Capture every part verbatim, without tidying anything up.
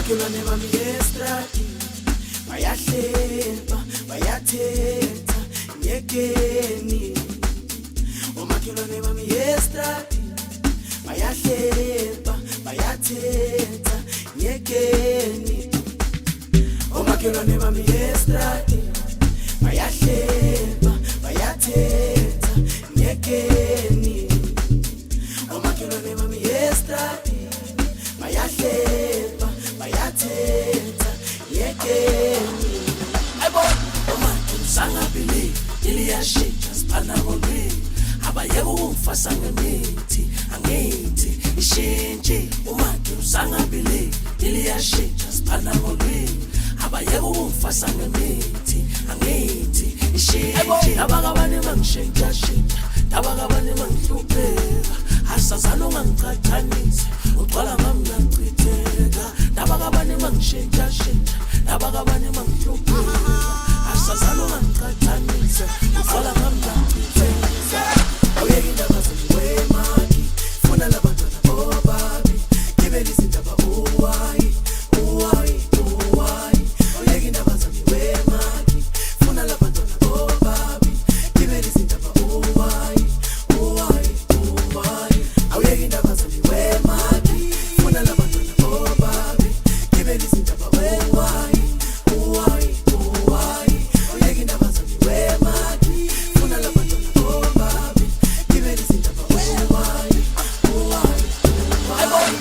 omakhelwane bami estradi bayahleba bayathetha nyekeni. Omakhelwane bami estradi bayahleba bayathetha nyekeni. Omakhelwane bami estradi bayahleba bayathetha nyekeni. Omakhelwane bami estradi bayahleba bayathetha nyekeni. Ebo omake usangabili iliyashintsha siphana kolwini abayeka ukungifasa ngemithi angithi ishintshi. Umake usangabili iliyashintsha siphana kolwini abayeka ukungifasa ngemithi angithi ishintshi. Abakabani mangishintsha shintsha abakabani mangihlupheka asazana ungangicathanisa ugcwala ngami ngachitheka. Abakabani mangishintsha shintsha abakabani mangihlupheka asazana ungangicathanisa ugcwala ngami ngachitheka. Awuyeki indaba zomwemaki funa labantwana bobabi gibela izindaba uwayi uwayi uwayi. Awuyeki indaba zomwemaki funa labantwana bobabi gibela izindaba uwayi uwayi uwayi. Awuyeki indaba zomwemaki funa labantwana bobabi gibela izindaba uwayi uwayi uwayi. Awuyeki indaba zomwemaki funa labantwana bobabi gibela izindaba uwayi uwayi uwayi.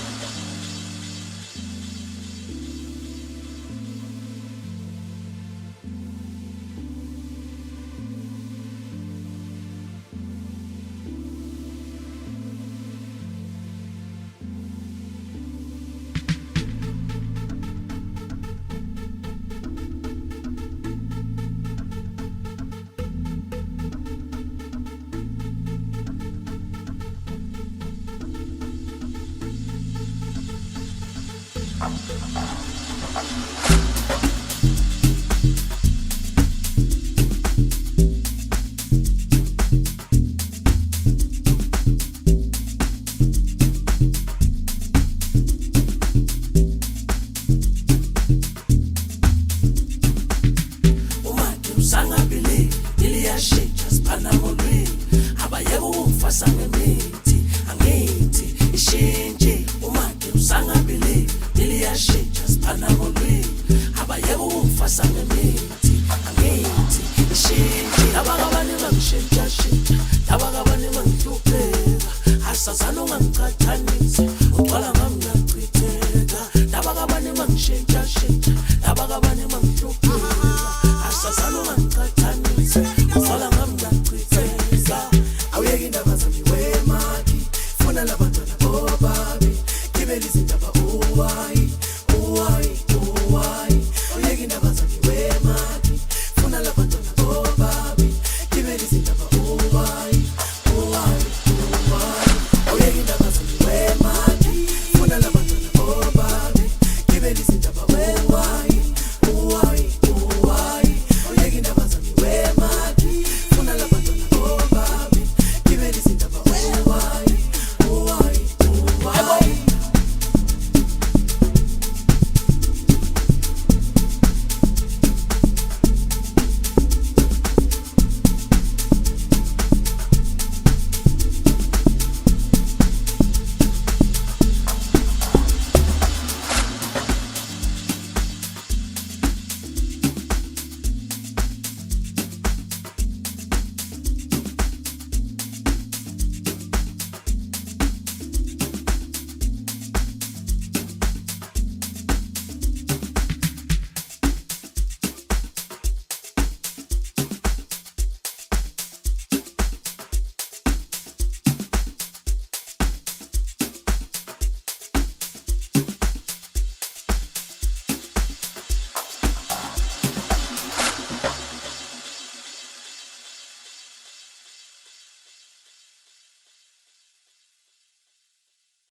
Umake usangabili iliyashintsha siphana kolwini abayeka ukungifasa ngemithi angithi ishintshi. Umake usangabili iliyashintsha siphana kolwini abayeka ukungifasa ngemithi angithi ishintshi. Abakabani mangishintsha shintsha abakabani mangihlupheka asazana ungangicathanisa ugcwala ngami ngachitheka. Abakabani mangishintsha shintsha abakabani mangihlupheka asazana ungangicathanisa